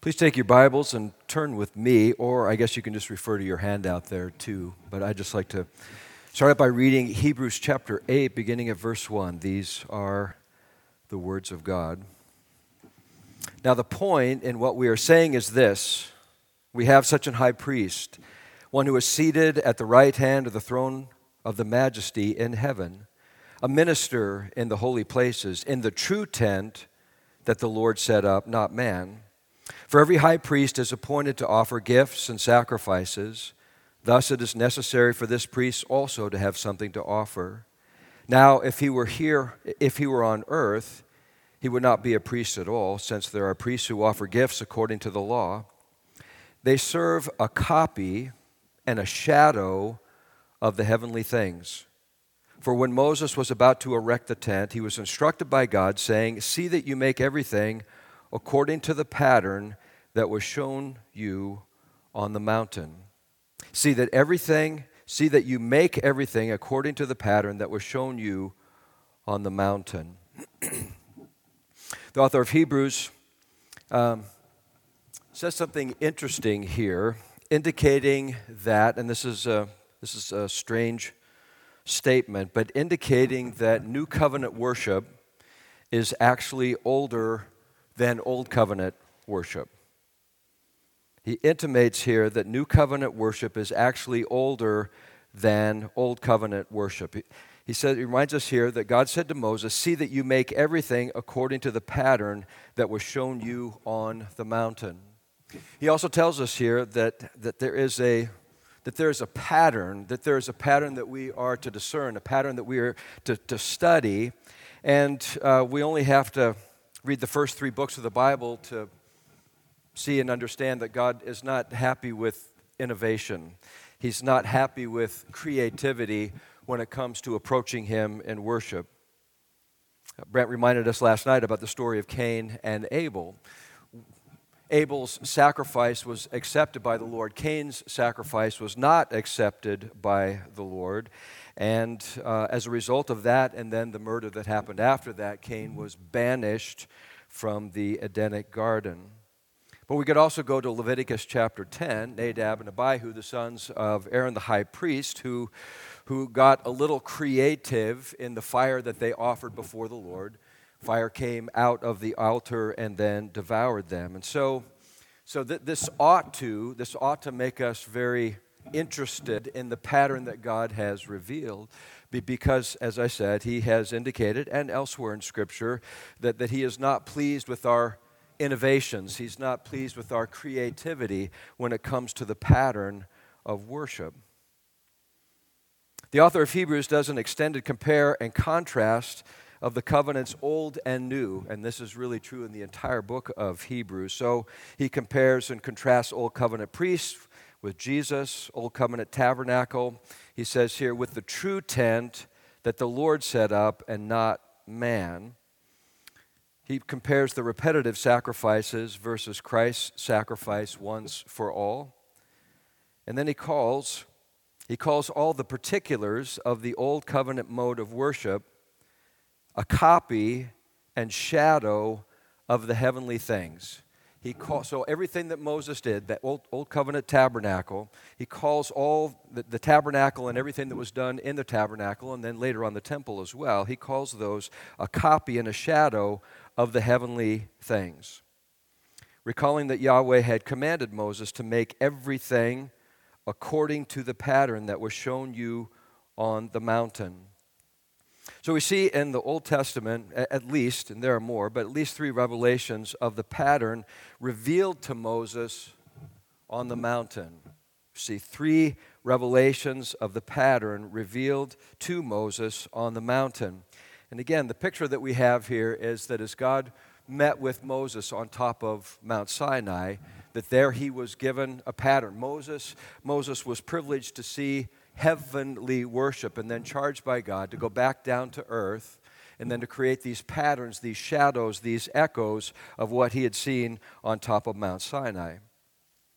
Please take your Bibles and turn with me, or I guess you can just refer to your handout there too. But I'd just like to start out by reading Hebrews chapter 8, beginning at verse 1. These are the words of God. Now, the point in what we are saying is this: we have such an high priest, one who is seated at the right hand of the throne of the majesty in heaven, a minister in the holy places, in the true tent that the Lord set up, not man. For every high priest is appointed to offer gifts and sacrifices. Thus it is necessary for this priest also to have something to offer. Now, if he were on earth, he would not be a priest at all, since there are priests who offer gifts according to the law. They serve a copy and a shadow of the heavenly things. For when Moses was about to erect the tent, he was instructed by God, saying, "See that you make everything according to the pattern that was shown you on the mountain." See that you make everything according to the pattern that was shown you on the mountain. The author of Hebrews says something interesting here, indicating that, and this is a strange statement, but indicating that New Covenant worship is actually older than Old Covenant worship. He intimates here that New Covenant worship is actually older than Old Covenant worship. He reminds us here that God said to Moses, "See that you make everything according to the pattern that was shown you on the mountain." He also tells us here that there is a pattern that we are to discern, a pattern that we are to study, and we only have to read the first 3 books of the Bible to see and understand that God is not happy with innovation. He's not happy with creativity when it comes to approaching Him in worship. Brent reminded us last night about the story of Cain and Abel. Abel's sacrifice was accepted by the Lord. Cain's sacrifice was not accepted by the Lord. And as a result of that, and then the murder that happened after that, Cain was banished from the Edenic garden. But we could also go to Leviticus chapter 10, Nadab and Abihu, the sons of Aaron the high priest, who got a little creative in the fire that they offered before the Lord. Fire came out of the altar and then devoured them. And so this ought to make us very interested in the pattern that God has revealed, because, as I said, He has indicated, and elsewhere in Scripture, that He is not pleased with our innovations. He's not pleased with our creativity when it comes to the pattern of worship. The author of Hebrews does an extended compare and contrast of the covenants old and new, and this is really true in the entire book of Hebrews. So he compares and contrasts Old Covenant priests with Jesus, Old Covenant tabernacle. He says here, with the true tent that the Lord set up and not man. He compares the repetitive sacrifices versus Christ's sacrifice once for all. And then he calls all the particulars of the Old Covenant mode of worship a copy and shadow of the heavenly things. So everything that Moses did, that Old Covenant tabernacle, he calls all the tabernacle and everything that was done in the tabernacle, and then later on the temple as well, he calls those a copy and a shadow of the heavenly things. Recalling that Yahweh had commanded Moses to make everything according to the pattern that was shown you on the mountain. So we see in the Old Testament, at least, and there are more, but at least 3 revelations of the pattern revealed to Moses on the mountain. We see 3 revelations of the pattern revealed to Moses on the mountain. And again, the picture that we have here is that as God met with Moses on top of Mount Sinai, that there he was given a pattern. Moses was privileged to see heavenly worship and then charged by God to go back down to earth and then to create these patterns, these shadows, these echoes of what he had seen on top of Mount Sinai.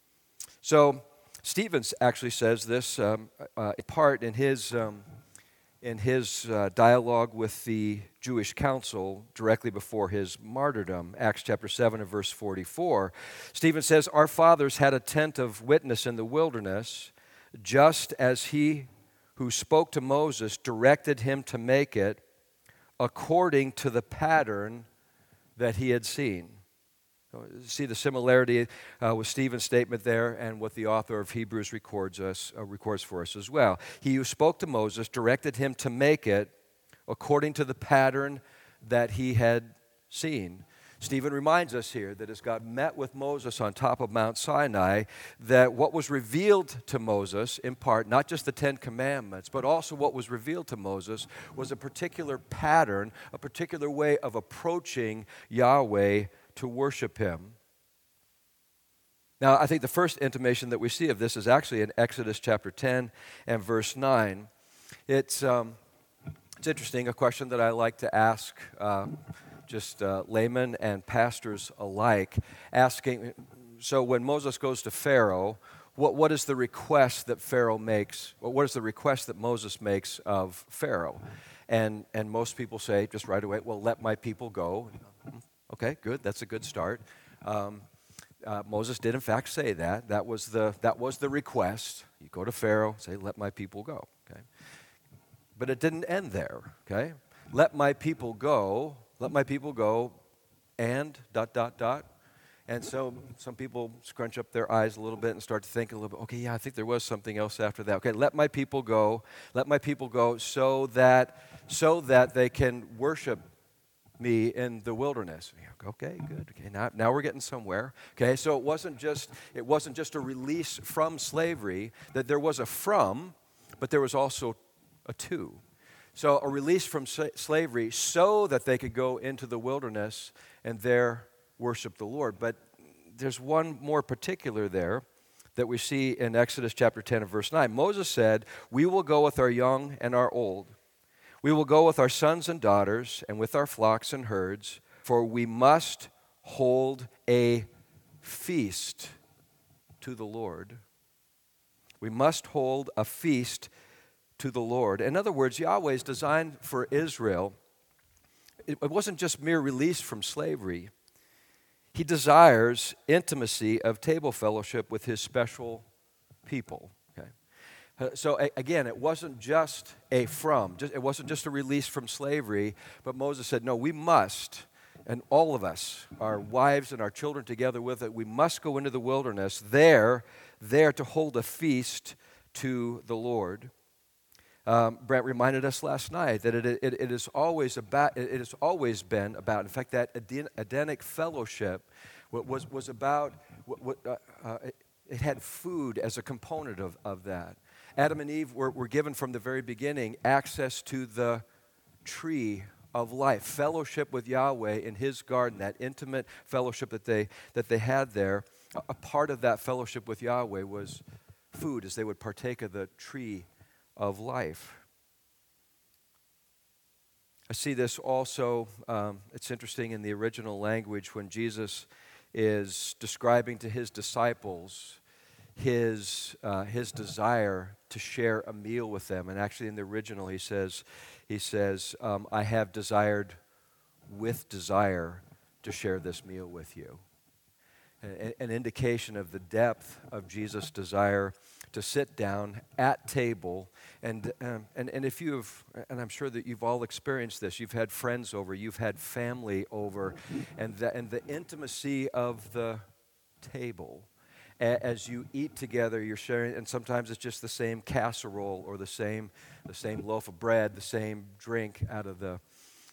So Stevens actually says this part in his in his dialogue with the Jewish council directly before his martyrdom, Acts chapter 7 and verse 44. Stephen says, "Our fathers had a tent of witness in the wilderness, just as he who spoke to Moses directed him to make it according to the pattern that he had seen." See the similarity with Stephen's statement there and what the author of Hebrews records for us as well. He who spoke to Moses directed him to make it according to the pattern that he had seen. Stephen reminds us here that as God met with Moses on top of Mount Sinai, that what was revealed to Moses, in part, not just the Ten Commandments, but also what was revealed to Moses was a particular pattern, a particular way of approaching Yahweh to worship him. Now, I think the first intimation that we see of this is actually in Exodus chapter 10 and verse 9. It's interesting, a question that I like to ask laymen and pastors alike, asking, so when Moses goes to Pharaoh, what is the request that Pharaoh makes? What is the request that Moses makes of Pharaoh? And most people say just right away, well, let my people go. Okay, good. That's a good start. Moses did, in fact, say that. That was the request. You go to Pharaoh, say, "Let my people go." Okay, but it didn't end there. Okay, let my people go. Let my people go, and ... And so some people scrunch up their eyes a little bit and start to think a little bit. Okay, yeah, I think there was something else after that. Okay, let my people go. Let my people go, so that they can worship me in the wilderness. Okay, good. Okay, now we're getting somewhere. Okay, so it wasn't just a release from slavery. That there was a from, but there was also a to. So a release from slavery so that they could go into the wilderness and there worship the Lord. But there's one more particular there that we see in Exodus chapter 10 and verse 9. Moses said, "We will go with our young and our old. We will go with our sons and daughters and with our flocks and herds, for we must hold a feast to the Lord." We must hold a feast to the Lord. In other words, Yahweh's design for Israel, it wasn't just mere release from slavery. He desires intimacy of table fellowship with his special people. So again, it wasn't just it wasn't just a release from slavery, but Moses said, no, we must, and all of us, our wives and our children together with it, we must go into the wilderness there to hold a feast to the Lord. Brent reminded us last night that it has always been about, in fact, that Edenic fellowship was about, it had food as a component of that. Adam and Eve were given from the very beginning access to the tree of life, fellowship with Yahweh in his garden, that intimate fellowship that they had there. A part of that fellowship with Yahweh was food, as they would partake of the tree of life. I see this also, it's interesting in the original language when Jesus is describing to his disciples his desire to share a meal with them. And actually in the original he says, I have desired with desire to share this meal with you. An indication of the depth of Jesus' desire to sit down at table, and if you've, and I'm sure that you've all experienced this, you've had friends over, you've had family over, and the intimacy of the table. As you eat together, you're sharing, and sometimes it's just the same casserole or the same loaf of bread, the same drink out of the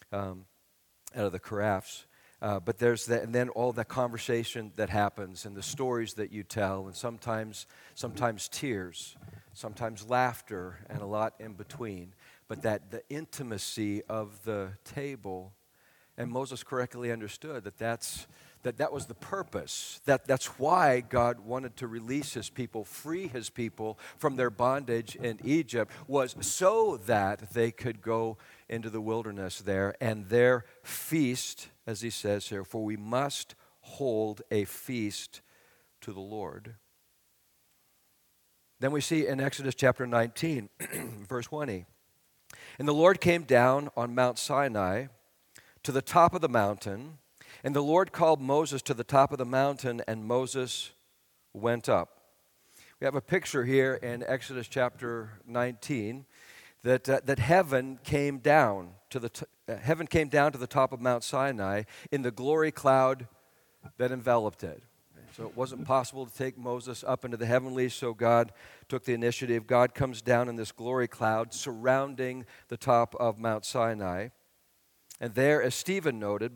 carafes. But there's that, and then all the conversation that happens, and the stories that you tell, and sometimes tears, sometimes laughter, and a lot in between. But the intimacy of the table, and Moses correctly understood that was the purpose. That's why God wanted to release his people, free his people from their bondage in Egypt, was so that they could go into the wilderness there and their feast, as he says here, for we must hold a feast to the Lord. Then we see in Exodus chapter 19, verse 20, And the Lord came down on Mount Sinai to the top of the mountain, and the Lord called Moses to the top of the mountain, and Moses went up. We have a picture here in Exodus chapter 19 that heaven came down to the top of Mount Sinai in the glory cloud that enveloped it. So it wasn't possible to take Moses up into the heavenlies, so God took the initiative. God comes down in this glory cloud surrounding the top of Mount Sinai. And there, as Stephen noted,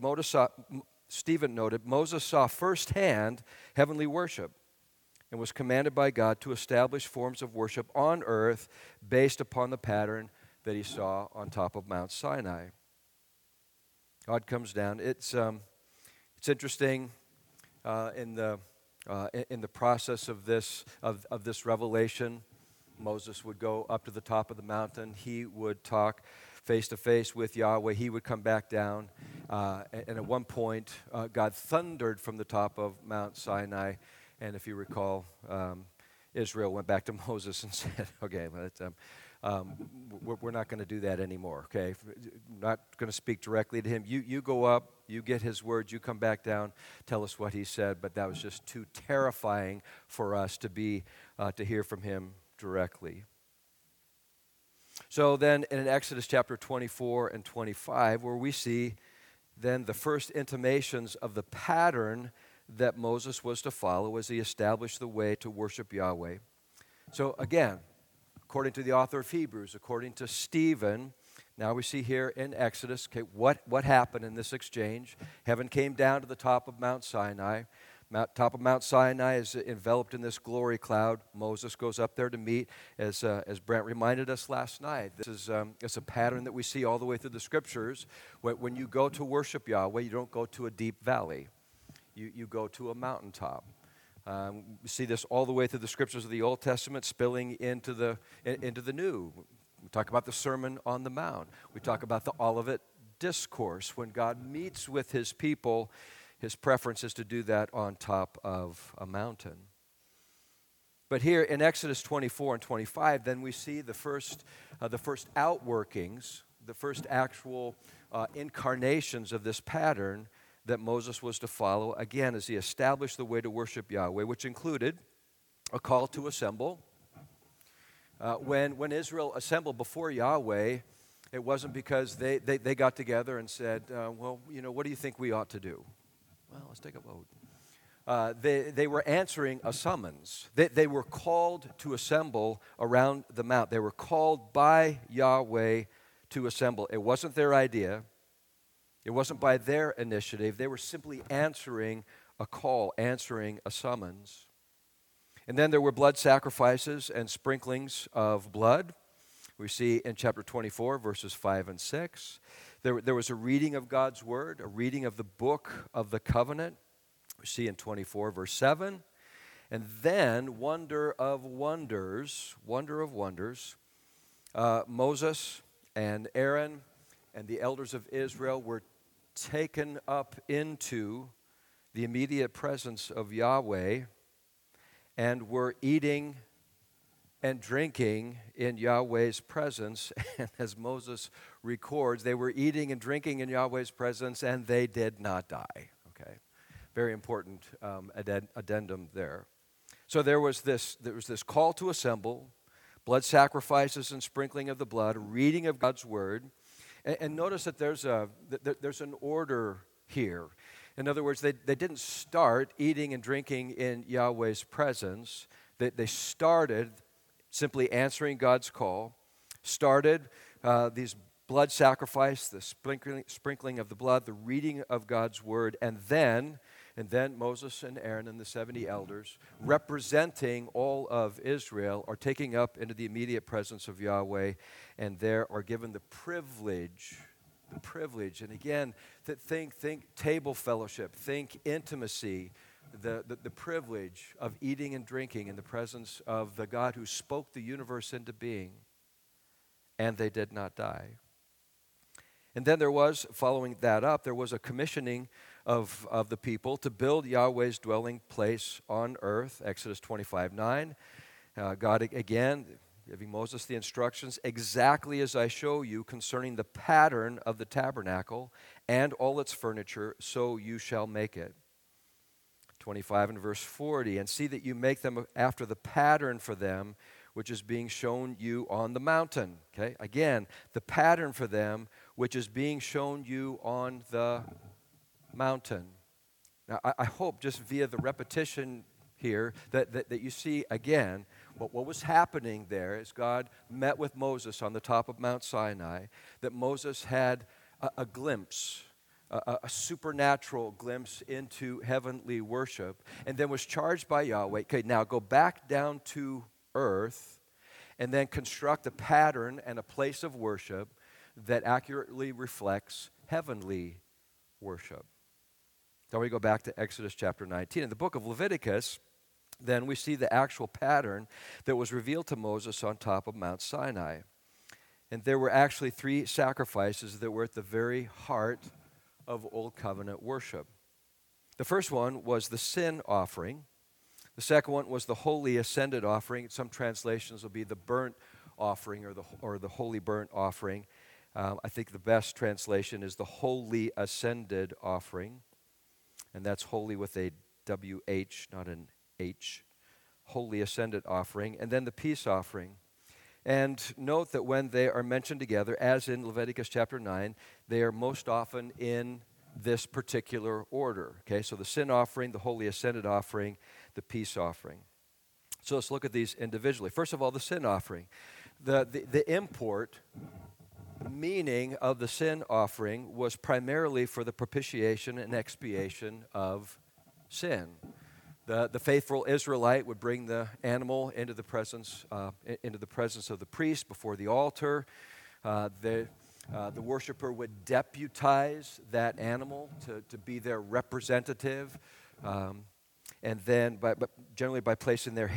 Moses saw firsthand heavenly worship and was commanded by God to establish forms of worship on earth based upon the pattern that he saw on top of Mount Sinai. God comes down. It's interesting in the process of this revelation. Moses would go up to the top of the mountain. He would talk face to face with Yahweh. He would come back down. And at one point, God thundered from the top of Mount Sinai. And if you recall, Israel went back to Moses and said, okay, we're not going to do that anymore, okay? Not going to speak directly to him. You go up, you get his words, you come back down, tell us what he said. But that was just too terrifying for us to hear from him directly. So then in Exodus chapter 24 and 25, where we see then the first intimations of the pattern that Moses was to follow as he established the way to worship Yahweh. So again, according to the author of Hebrews, according to Stephen, now we see here in Exodus, okay, what happened in this exchange? Heaven came down to the top of Mount Sinai. Top of Mount Sinai is enveloped in this glory cloud. Moses goes up there to meet, as Brent reminded us last night. This is it's a pattern that we see all the way through the Scriptures. When you go to worship Yahweh, you don't go to a deep valley. You go to a mountaintop. We see this all the way through the Scriptures of the Old Testament, spilling into the New. We talk about the Sermon on the Mount. We talk about the Olivet Discourse. When God meets with his people, his preference is to do that on top of a mountain. But here in Exodus 24 and 25, then we see the first outworkings, the first actual incarnations of this pattern that Moses was to follow, again, as he established the way to worship Yahweh, which included a call to assemble. When Israel assembled before Yahweh, it wasn't because they got together and said, well, what do you think we ought to do? Well, let's take a vote. They were answering a summons. They were called to assemble around the mount. They were called by Yahweh to assemble. It wasn't their idea. It wasn't by their initiative. They were simply answering a call, answering a summons. And then there were blood sacrifices and sprinklings of blood. We see in chapter 24, verses 5 and 6. There was a reading of God's word, a reading of the book of the covenant. We see in 24, verse 7. And then, wonder of wonders, Moses and Aaron and the elders of Israel were taken up into the immediate presence of Yahweh and were eating and drinking in Yahweh's presence. And as Moses records, they were eating and drinking in Yahweh's presence, and they did not die. Okay, very important addendum there. So there was this call to assemble, blood sacrifices and sprinkling of the blood, reading of God's word, and notice that there's an order here. In other words, they didn't start eating and drinking in Yahweh's presence. They started simply answering God's call, started these blood sacrifice, the sprinkling of the blood, the reading of God's word, and then Moses and Aaron and the 70 elders, representing all of Israel, are taken up into the immediate presence of Yahweh, and there are given the privilege, and again, think table fellowship, think intimacy, the privilege of eating and drinking in the presence of the God who spoke the universe into being, and they did not die. And then following that up, there was a commissioning of the people to build Yahweh's dwelling place on earth, Exodus 25:9. God, again, giving Moses the instructions, exactly as I show you concerning the pattern of the tabernacle and all its furniture, so you shall make it. 25 and verse 40, and see that you make them after the pattern for them, which is being shown you on the mountain. Okay, again, the pattern for them, which is being shown you on the mountain. Now, I hope just via the repetition here that you see again what was happening there as God met with Moses on the top of Mount Sinai, that Moses had a glimpse, a supernatural glimpse into heavenly worship, and then was charged by Yahweh, okay, now go back down to earth and then construct a pattern and a place of worship that accurately reflects heavenly worship. Then we go back to Exodus chapter 19. In the book of Leviticus, then we see the actual pattern that was revealed to Moses on top of Mount Sinai. And there were actually 3 sacrifices that were at the very heart of Old Covenant worship. The first one was the sin offering. The second one was the holy ascended offering. Some translations will be the burnt offering or the holy burnt offering. I think the best translation is the holy ascended offering. And that's holy with a W-H, not an H. Holy ascended offering. And then the peace offering. And note that when they are mentioned together, as in Leviticus chapter 9, they are most often in this particular order. Okay, so the sin offering, the holy ascended offering, the peace offering. So let's look at these individually. First of all, the sin offering. The import, the meaning of the sin offering was primarily for the propitiation and expiation of sin. The faithful Israelite would bring the animal into the presence of the priest before the altar. The worshiper would deputize that animal to be their representative, and then generally by placing their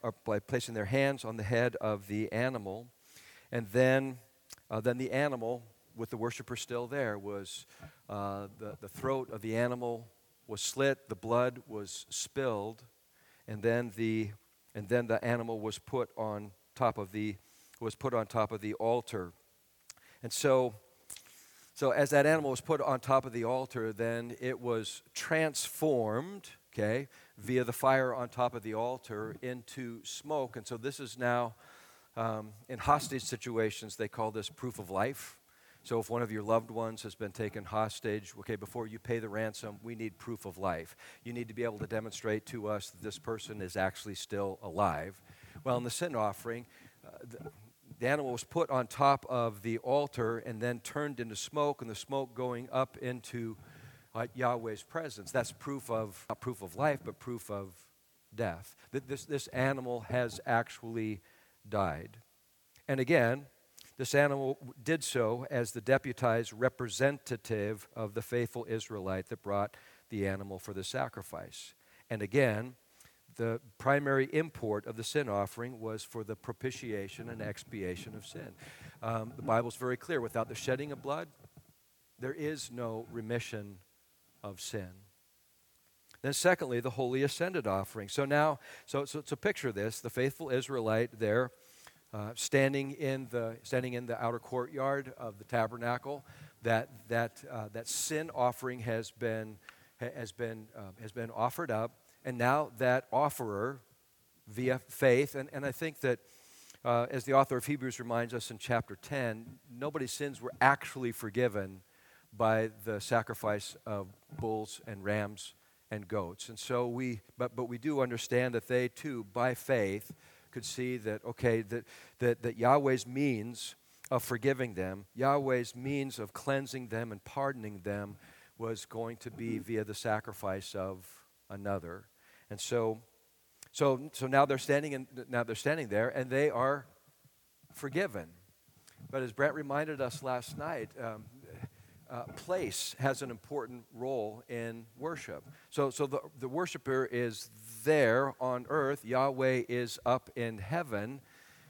hands on the head of the animal, and then the animal, with the worshiper still there, was the throat of the animal was slit, the blood was spilled, and then the animal was put on top of the altar. And so as that animal was put on top of the altar, then it was transformed, okay, via the fire on top of the altar into smoke. And so this is now, in hostage situations, they call this proof of life. So if one of your loved ones has been taken hostage, okay, before you pay the ransom, we need proof of life. You need to be able to demonstrate to us that this person is actually still alive. Well, in the sin offering, the animal was put on top of the altar and then turned into smoke, and the smoke going up into Yahweh's presence. That's proof of, not proof of life, but proof of death. That this animal has actually died. And again, this animal did so as the deputized representative of the faithful Israelite that brought the animal for the sacrifice. And again, the primary import of the sin offering was for the propitiation and expiation of sin. The Bible's very clear. Without the shedding of blood, there is no remission of sin. Then secondly, the holy ascended offering. So now, so picture this, the faithful Israelite there, standing in the outer courtyard of the tabernacle, that sin offering has been offered up, and now that offerer, via faith, and I think that as the author of Hebrews reminds us in chapter 10, nobody's sins were actually forgiven by the sacrifice of bulls and rams and goats, and so we do understand that they too, by faith, could see that, okay, that Yahweh's means of forgiving them, Yahweh's means of cleansing them and pardoning them was going to be via the sacrifice of another. And so now they're standing there and they are forgiven. But as Brent reminded us last night, place has an important role in worship. So the worshiper is there on earth. Yahweh is up in heaven.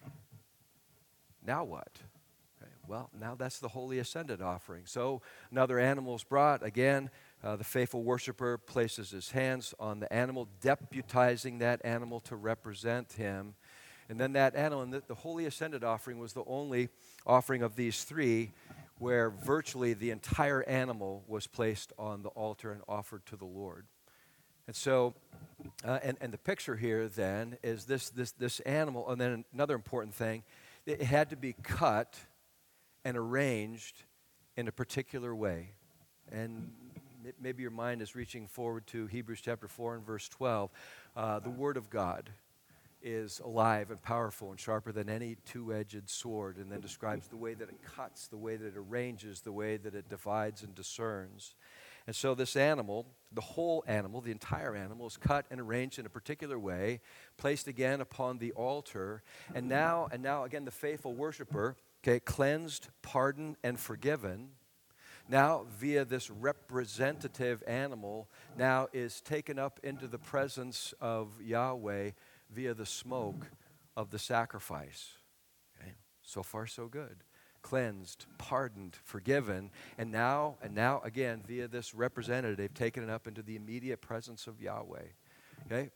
Now what? Okay, well, now that's the holy ascended offering. So another animal is brought. Again, the faithful worshiper places his hands on the animal, deputizing that animal to represent him. And then that animal, and the Holy Ascended Offering was the only offering of these three where virtually the entire animal was placed on the altar and offered to the Lord. And so, and the picture here then is this animal, and then another important thing, it had to be cut and arranged in a particular way. And maybe your mind is reaching forward to Hebrews chapter 4 and verse 12. The Word of God is alive and powerful and sharper than any two-edged sword, and then describes the way that it cuts, the way that it arranges, the way that it divides and discerns. And so this animal, the whole animal, the entire animal, is cut and arranged in a particular way, placed again upon the altar, and now again the faithful worshiper, okay, cleansed, pardoned, and forgiven, now via this representative animal, now is taken up into the presence of Yahweh via the smoke of the sacrifice. Okay? So far, so good. Cleansed, pardoned, forgiven, and now again via this representative, taken it up into the immediate presence of Yahweh. Okay?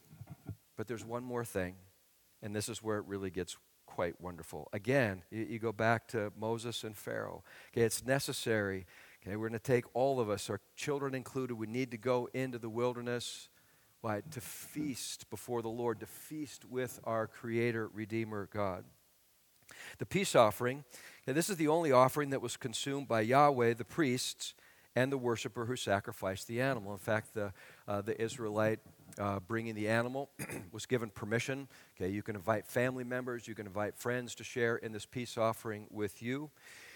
But there's one more thing, and this is where it really gets quite wonderful. Again, you go back to Moses and Pharaoh. Okay, it's necessary. Okay, we're going to take all of us, our children included. We need to go into the wilderness. Why? To feast before the Lord, to feast with our Creator, Redeemer, God. The peace offering, okay, this is the only offering that was consumed by Yahweh, the priests, and the worshiper who sacrificed the animal. In fact, the Israelite bringing the animal was given permission. Okay, you can invite family members, you can invite friends to share in this peace offering with you.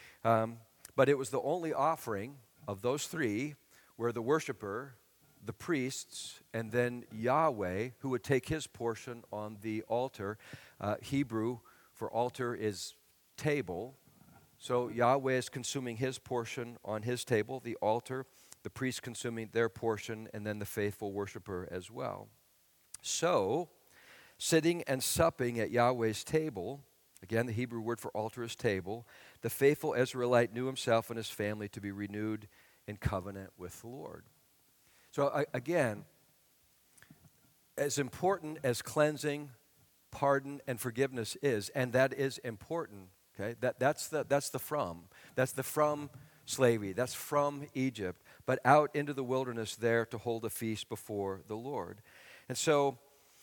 But it was the only offering of those three where the worshiper, the priests, and then Yahweh, who would take his portion on the altar. Hebrew for altar is table. So Yahweh is consuming his portion on his table, the altar, the priests consuming their portion, and then the faithful worshiper as well. So, sitting and supping at Yahweh's table, again, the Hebrew word for altar is table, the faithful Israelite knew himself and his family to be renewed in covenant with the Lord. So again, as important as cleansing, pardon, and forgiveness is, and that is important, okay? That's the from slavery, that's from Egypt, but out into the wilderness there to hold a feast before the Lord. And so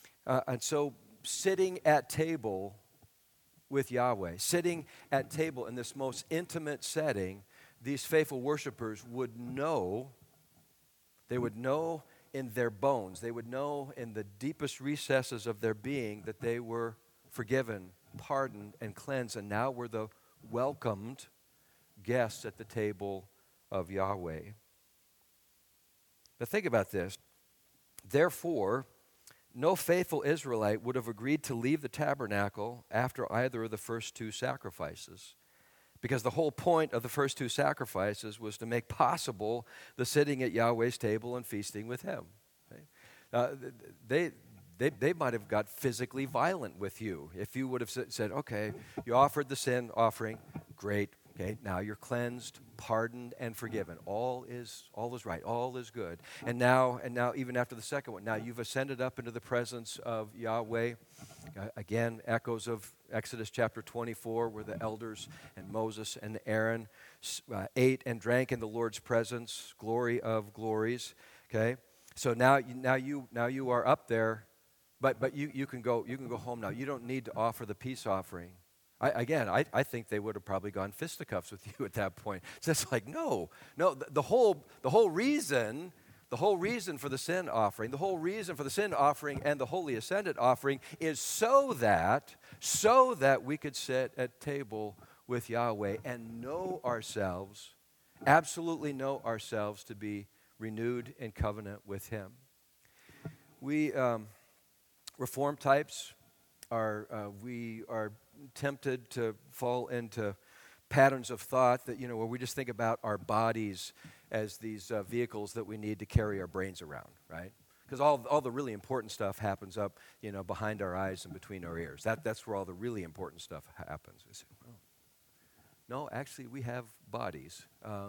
sitting at table with Yahweh, sitting at table in this most intimate setting, these faithful worshipers would know, they would know in their bones, they would know in the deepest recesses of their being that they were forgiven, pardoned, and cleansed, and now were the welcomed guests at the table of Yahweh. But think about this. Therefore, no faithful Israelite would have agreed to leave the tabernacle after either of the first two sacrifices, because the whole point of the first two sacrifices was to make possible the sitting at Yahweh's table and feasting with him. Okay? They might have got physically violent with you if you would have said, okay, you offered the sin offering, great. Okay, now you're cleansed, pardoned, and forgiven. All is right. All is good. And now, even after the second one, now you've ascended up into the presence of Yahweh. Again, echoes of Exodus chapter 24, where the elders and Moses and Aaron ate and drank in the Lord's presence, glory of glories. Okay, so now you are up there, but you can go home now. You don't need to offer the peace offering. I think they would have probably gone fisticuffs with you at that point. So it's like, no. The whole reason for the sin offering, and the Holy Ascended Offering is so that we could sit at table with Yahweh and absolutely know ourselves to be renewed in covenant with Him. We Reformed types we are tempted to fall into patterns of thought that, where we just think about our bodies as these vehicles that we need to carry our brains around, right? Because all the really important stuff happens up, behind our eyes and between our ears. That's where all the really important stuff happens. We say, well, no, actually, we have bodies.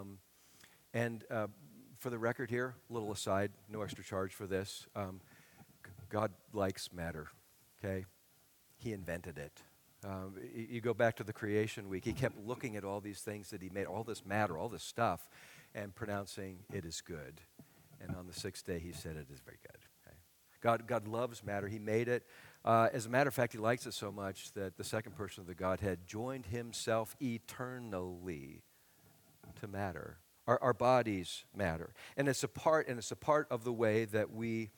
And for the record here, a little aside, no extra charge for this. God likes matter, okay? he invented it. You go back to the creation week, he kept looking at all these things that he made, all this matter, all this stuff, and pronouncing it is good. And on the sixth day, he said it is very good. Okay? God loves matter. He made it. As a matter of fact, he likes it so much that the second person of the Godhead joined himself eternally to matter. Our bodies matter, and it's a part of the way that we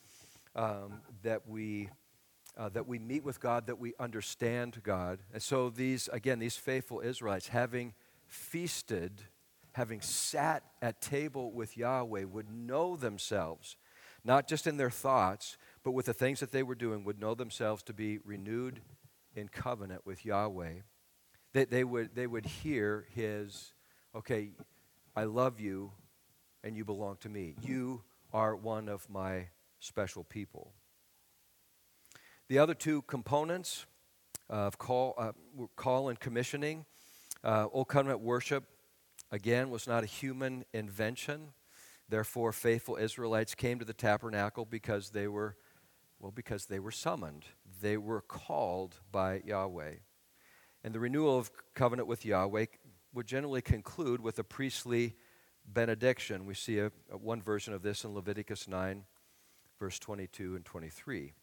meet with God, that we understand God. And so these faithful Israelites, having feasted, having sat at table with Yahweh, would know themselves, not just in their thoughts, but with the things that they were doing, would know themselves to be renewed in covenant with Yahweh. They would hear his, okay, I love you and you belong to me. You are one of my special people. The other two components of call and commissioning, Old Covenant worship, again, was not a human invention. Therefore, faithful Israelites came to the tabernacle because they were summoned. They were called by Yahweh. And the renewal of covenant with Yahweh would generally conclude with a priestly benediction. We see one version of this in Leviticus 9, verse 22 and 23.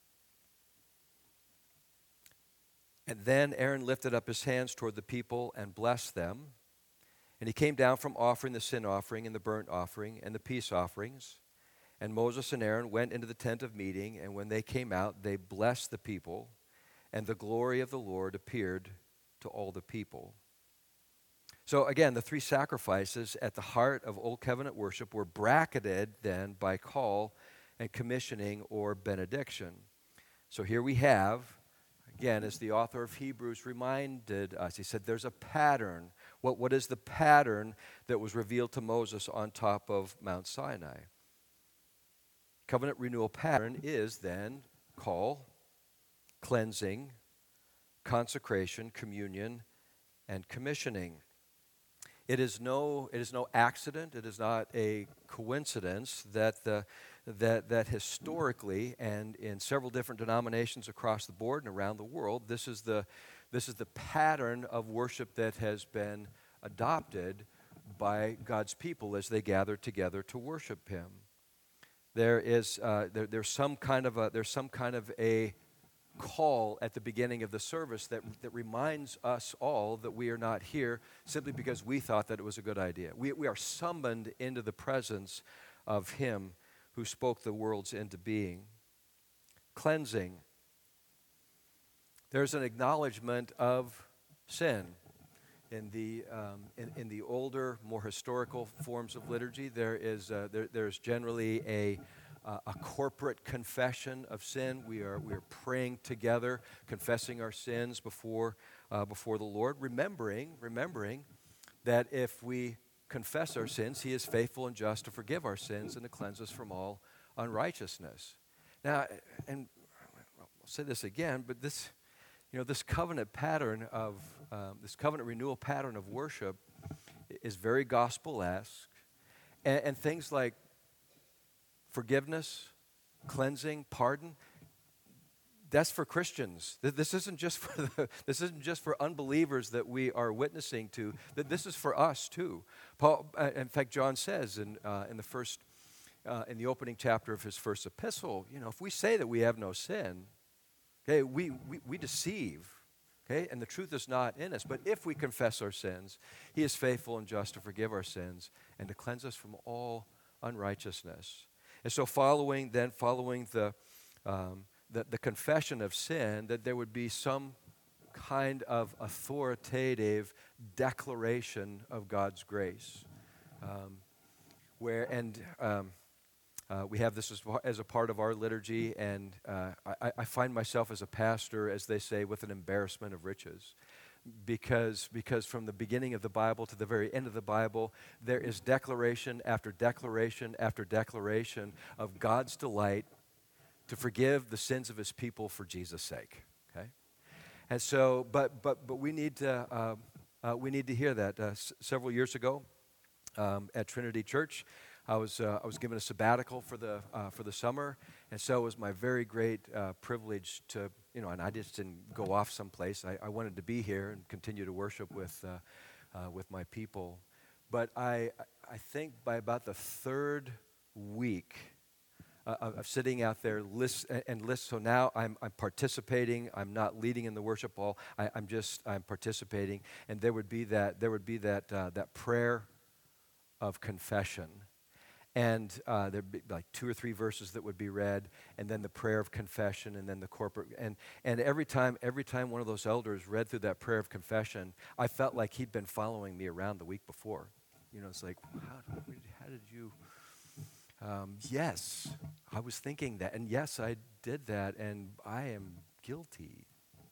And then Aaron lifted up his hands toward the people and blessed them. And he came down from offering the sin offering and the burnt offering and the peace offerings. And Moses and Aaron went into the tent of meeting, and when they came out, they blessed the people, and the glory of the Lord appeared to all the people. So again, the three sacrifices at the heart of Old Covenant worship were bracketed then by call and commissioning or benediction. So here we have, again, as the author of Hebrews reminded us, he said there's a pattern. What is the pattern that was revealed to Moses on top of Mount Sinai? Covenant renewal pattern is then call, cleansing, consecration, communion, and commissioning. It is no accident, it is not a coincidence that historically and in several different denominations across the board and around the world, this is the pattern of worship that has been adopted by God's people as they gather together to worship Him. There's some kind of a call at the beginning of the service that reminds us all that we are not here simply because we thought that it was a good idea. We are summoned into the presence of Him who spoke the worlds into being. Cleansing. There's an acknowledgement of sin. In the older, more historical forms of liturgy, there's generally a corporate confession of sin. We are praying together, confessing our sins before the Lord, remembering that if we confess our sins, He is faithful and just to forgive our sins and to cleanse us from all unrighteousness. Now, and I'll say this again, but this covenant pattern of this covenant renewal pattern of worship is very gospel-esque, and things like forgiveness, cleansing, pardon. That's for Christians. This isn't just for unbelievers that we are witnessing to. That this is for us too. Paul, in fact, John says in the opening chapter of his first epistle, if we say that we have no sin, okay, we deceive. Okay, and the truth is not in us. But if we confess our sins, He is faithful and just to forgive our sins and to cleanse us from all unrighteousness. And so, following the confession of sin, that there would be some kind of authoritative declaration of God's grace, we have this as a part of our liturgy, and I find myself as a pastor, as they say, with an embarrassment of riches. Because from the beginning of the Bible to the very end of the Bible, there is declaration after declaration after declaration of God's delight to forgive the sins of His people for Jesus' sake. Okay, and so, but we need to hear that. Several years ago, at Trinity Church, I was given a sabbatical for the summer, and so it was my very great privilege to, and I just didn't go off someplace. I wanted to be here and continue to worship with my people. But I think by about the third week of sitting out there so now I'm participating. I'm not leading in the worship hall. I'm participating, and there would be that prayer of confession. And there'd be like 2 or 3 verses that would be read, and then the prayer of confession, and then the corporate. And every time one of those elders read through that prayer of confession, I felt like he'd been following me around the week before. It's like, how did you? Yes, I was thinking that, and yes, I did that, and I am guilty.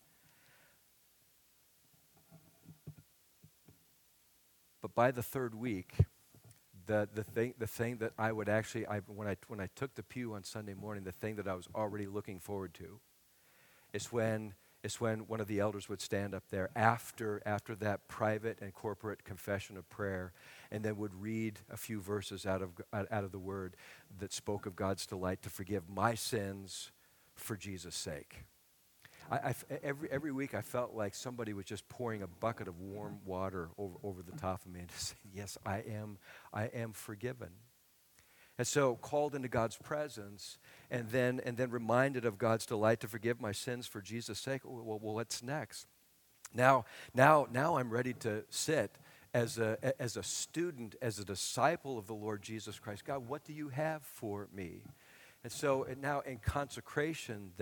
But by the third week, the thing that I would actually, when I took the pew on Sunday morning, the thing that I was already looking forward to is when one of the elders would stand up there after that private and corporate confession of prayer, and then would read a few verses out of the Word that spoke of God's delight to forgive my sins for Jesus' sake. Every week I felt like somebody was just pouring a bucket of warm water over the top of me and just saying, yes, I am forgiven. And so called into God's presence and then reminded of God's delight to forgive my sins for Jesus' sake. Well, what's next? Now I'm ready to sit as a student, as a disciple of the Lord Jesus Christ. God, what do you have for me? And so now in consecration,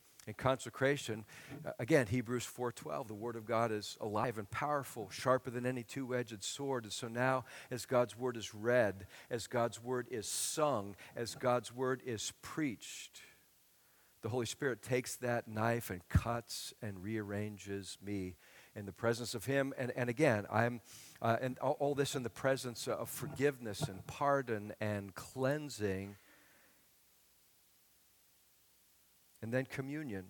again, Hebrews 4:12, the Word of God is alive and powerful, sharper than any two-edged sword. And so now, as God's Word is read, as God's Word is sung, as God's Word is preached, the Holy Spirit takes that knife and cuts and rearranges me in the presence of Him. And again, and all this in the presence of forgiveness and pardon and cleansing. And then communion.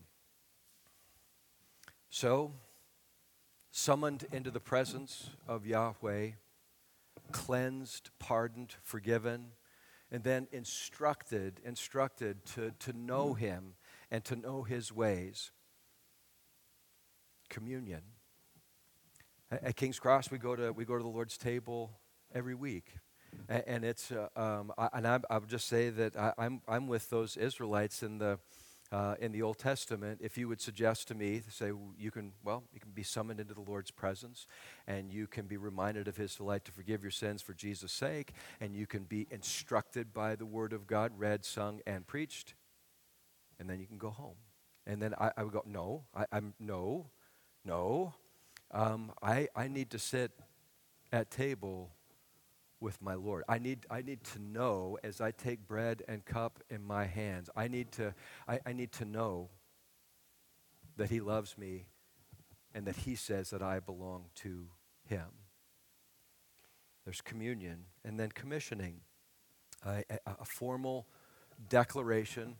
So, summoned into the presence of Yahweh, cleansed, pardoned, forgiven, and then instructed to know Him and to know His ways. Communion. At King's Cross, we go to the Lord's table every week. And it's I would just say that I'm with those Israelites in the Old Testament. If you would suggest to me, say you can be summoned into the Lord's presence, and you can be reminded of His delight to forgive your sins for Jesus' sake, and you can be instructed by the Word of God, read, sung, and preached, and then you can go home. And then I would go, I need to sit at table with my Lord. I need to know as I take bread and cup in my hands. I need to know that He loves me and that He says that I belong to Him. There's communion and then commissioning, a formal declaration.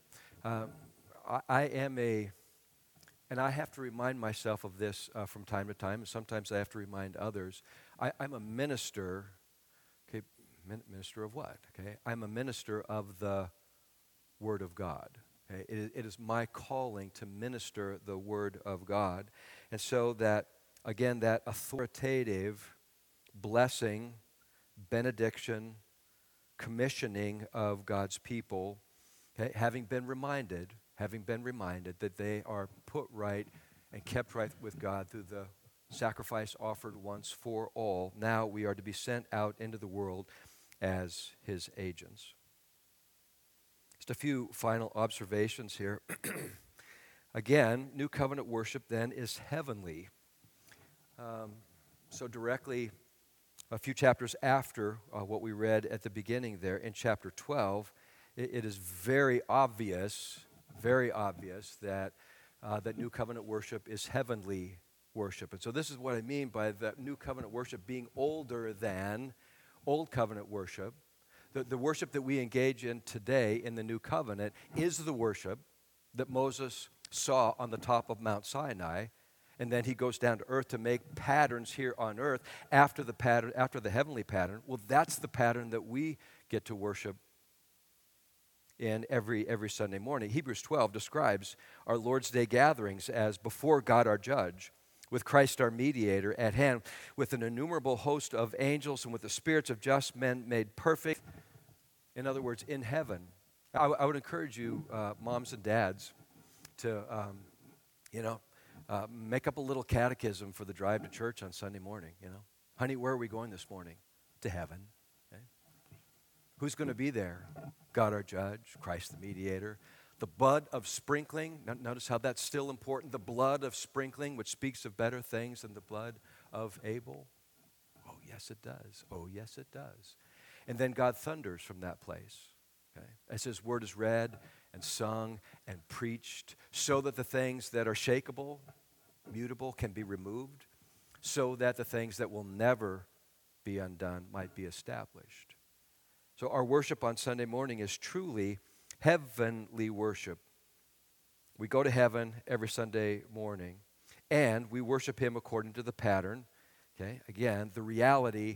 And I have to remind myself of this from time to time, and sometimes I have to remind others. I'm a minister. Okay, minister of what? Okay, I'm a minister of the Word of God. Okay, it is my calling to minister the Word of God, and so that again, that authoritative blessing, benediction, commissioning of God's people, okay, having been reminded that they are put right and kept right with God through the sacrifice offered once for all. Now we are to be sent out into the world as His agents. Just a few final observations here. Again, New Covenant worship then is heavenly. So directly, a few chapters after what we read at the beginning there in chapter 12, it is very obvious that New Covenant worship is heavenly worship. And so this is what I mean by the New Covenant worship being older than Old Covenant worship. The worship that we engage in today in the New Covenant is the worship that Moses saw on the top of Mount Sinai and then he goes down to earth to make patterns here on earth after the heavenly pattern. Well, that's the pattern that we get to worship in every Sunday morning. Hebrews 12 describes our Lord's Day gatherings as before God our judge, with Christ our mediator at hand, with an innumerable host of angels and with the spirits of just men made perfect. In other words, in heaven. I would encourage you, moms and dads, to make up a little catechism for the drive to church on Sunday morning. Honey, where are we going this morning? To heaven. Okay? Who's going to be there? God our judge, Christ the mediator. The blood of sprinkling, notice how that's still important. The blood of sprinkling, which speaks of better things than the blood of Abel. Oh, yes, it does. Oh, yes, it does. And then God thunders from that place. Okay? As his word is read and sung and preached, so that the things that are shakeable, mutable, can be removed, so that the things that will never be undone might be established. So our worship on Sunday morning is truly heavenly worship. We go to heaven every Sunday morning, and we worship him according to the pattern. Okay? Again, the reality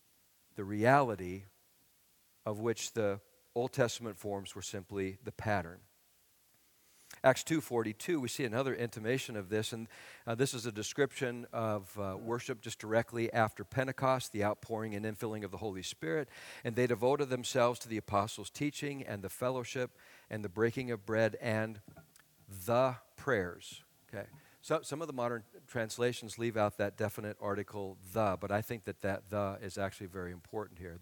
of which the Old Testament forms were simply the pattern. Acts 2:42, we see another intimation of this, and this is a description of worship just directly after Pentecost, the outpouring and infilling of the Holy Spirit, and they devoted themselves to the apostles' teaching and the fellowship and the breaking of bread and the prayers. Okay, so some of the modern translations leave out that definite article "the," but I think that "the" is actually very important here.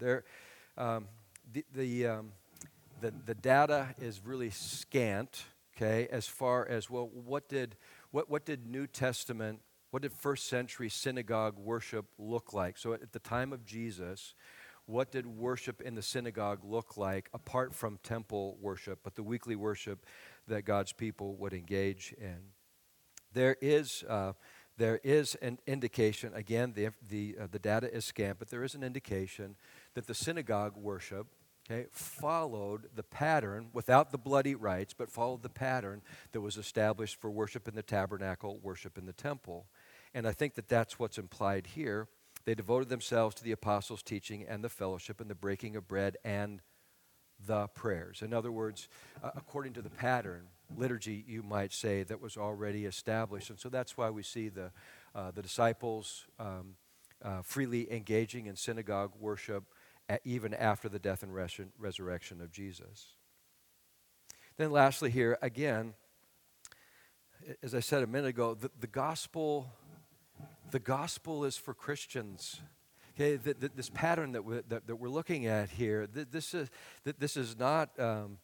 The data is really scant. Okay, as far as, well, what did New Testament, what did first century synagogue worship look like? So at the time of Jesus, what did worship in the synagogue look like apart from temple worship, but the weekly worship that God's people would engage in? There is an indication, again, the data is scant, but there is an indication that the synagogue worship, okay, followed the pattern, without the bloody rites, but followed the pattern that was established for worship in the tabernacle, worship in the temple. And I think that that's what's implied here. They devoted themselves to the apostles' teaching and the fellowship and the breaking of bread and the prayers. In other words, according to the pattern, liturgy, you might say, that was already established. And so that's why we see the disciples freely engaging in synagogue worship even after the death and resurrection of Jesus. Then lastly here, again, as I said a minute ago, the gospel is for Christians. Okay, this pattern that we're looking at here, this is not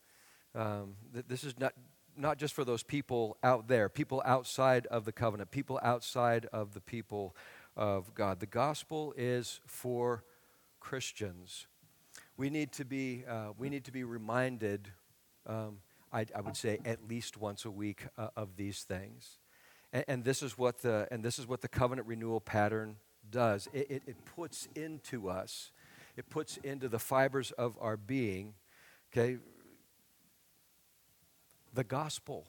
just for those people out there, people outside of the covenant, people outside of the people of God. The gospel is for Christians. We need to be reminded, I would say, at least once a week of these things, and this is what the covenant renewal pattern does. It puts into us, it puts into the fibers of our being, okay, the gospel.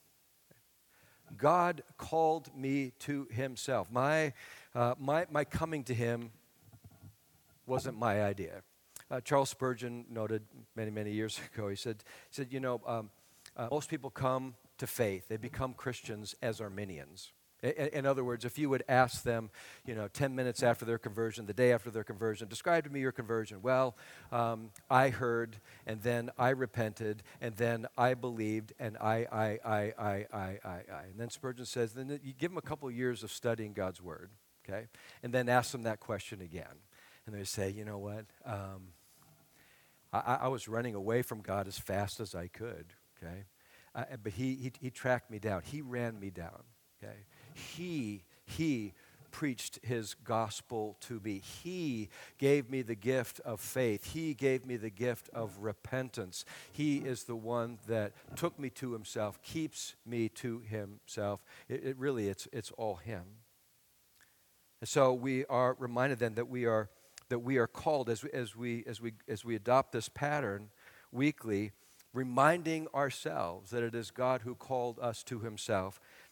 God called me to himself. My coming to him wasn't my idea. Charles Spurgeon noted many years ago, he said, most people come to faith, they become Christians as Arminians. In other words, if you would ask them, 10 minutes after their conversion, the day after their conversion, describe to me your conversion. Well, I heard, and then I repented, and then I believed, and I. And then Spurgeon says, then you give them a couple of years of studying God's Word, okay? And then ask them that question again. And they say, you know what? I was running away from God as fast as I could, okay? But he tracked me down. He ran me down, okay? He preached his gospel to me. He gave me the gift of faith. He gave me the gift of repentance. He is the one that took me to himself, keeps me to himself. It really, it's all him. And so we are reminded then that we are called as we adopt this pattern weekly, reminding ourselves that it is God who called us to himself,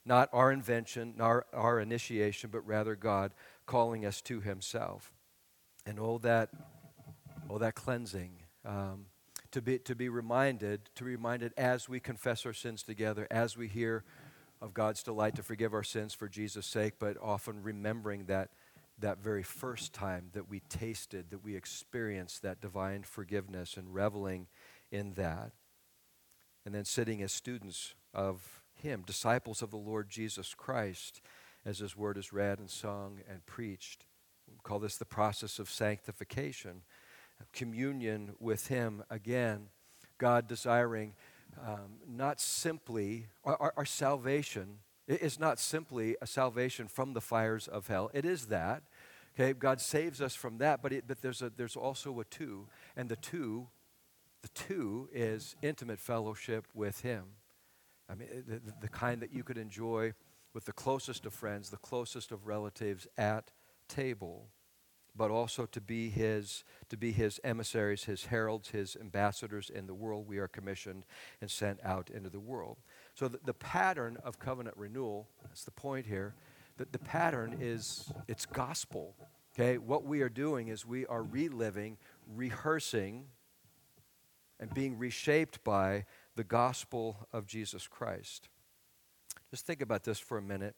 Not our invention, nor our initiation, but rather God calling us to himself. And that cleansing, to be reminded as we confess our sins together, as we hear of God's delight to forgive our sins for Jesus' sake, but often remembering that very first time that we tasted, that we experienced that divine forgiveness and reveling in that. And then sitting as students of him, disciples of the Lord Jesus Christ, as his word is read and sung and preached. We call this the process of sanctification, communion with him again, God desiring not simply, our salvation is not simply a salvation from the fires of hell. It is that. Okay, God saves us from that, but there's also a two, and the two is intimate fellowship with him. I mean, the kind that you could enjoy with the closest of friends, the closest of relatives at table, but also to be his emissaries, his heralds, his ambassadors in the world. We are commissioned and sent out into the world. So the pattern of covenant renewal, that's the point here, that the pattern is, it's gospel. Okay, what we are doing is we are reliving, rehearsing, and being reshaped by the gospel of Jesus Christ. Just think about this for a minute.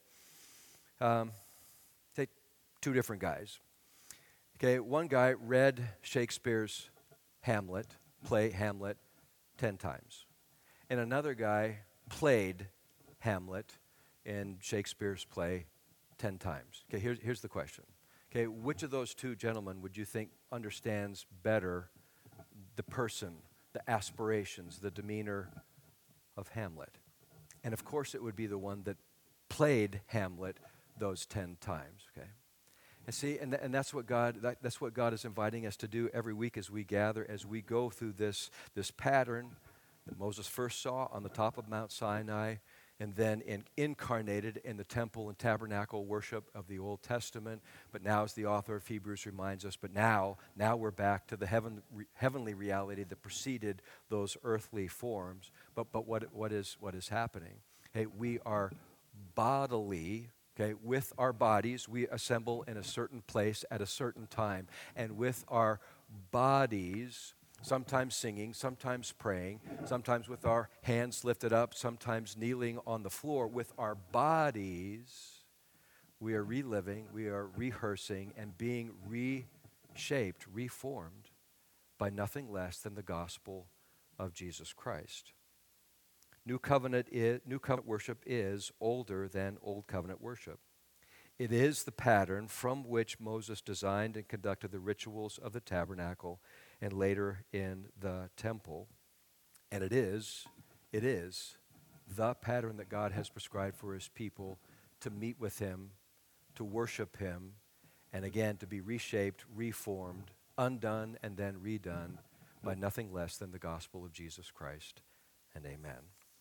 Take two different guys. Okay, one guy read Shakespeare's play Hamlet 10 times. And another guy played Hamlet in Shakespeare's play 10 times. Okay, here's the question. Okay, which of those two gentlemen would you think understands better the person, the aspirations, the demeanor of Hamlet? And of course it would be the one that played Hamlet those 10 times, okay? And see, and that's what God is inviting us to do every week as we gather, as we go through this pattern that Moses first saw on the top of Mount Sinai, and then incarnated in the temple and tabernacle worship of the Old Testament. But now, as the author of Hebrews reminds us, but now we're back to the heavenly reality that preceded those earthly forms. But what is happening? Hey, we are bodily. Okay, with our bodies, we assemble in a certain place at a certain time. And with our bodies, sometimes singing, sometimes praying, sometimes with our hands lifted up, sometimes kneeling on the floor, with our bodies, we are reliving, we are rehearsing, and being reshaped, reformed by nothing less than the gospel of Jesus Christ. New covenant worship is older than old covenant worship. It is the pattern from which Moses designed and conducted the rituals of the tabernacle and later in the temple. And it is the pattern that God has prescribed for his people to meet with him, to worship him, and again to be reshaped, reformed, undone, and then redone by nothing less than the gospel of Jesus Christ. And amen.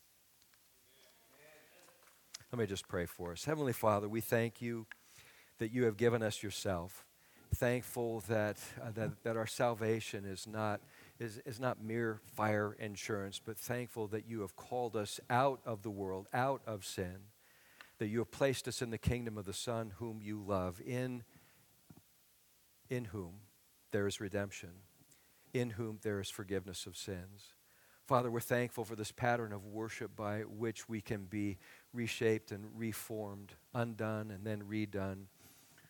Let me just pray for us. Heavenly Father, we thank you that you have given us yourself. Thankful that our salvation is not mere fire insurance, but thankful that you have called us out of the world, out of sin, that you have placed us in the kingdom of the Son whom you love, in whom there is redemption, in whom there is forgiveness of sins. Father, we're thankful for this pattern of worship by which we can be reshaped and reformed, undone and then redone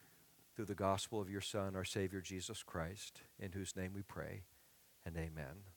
through the gospel of your Son, our Savior, Jesus Christ, in whose name we pray, and amen.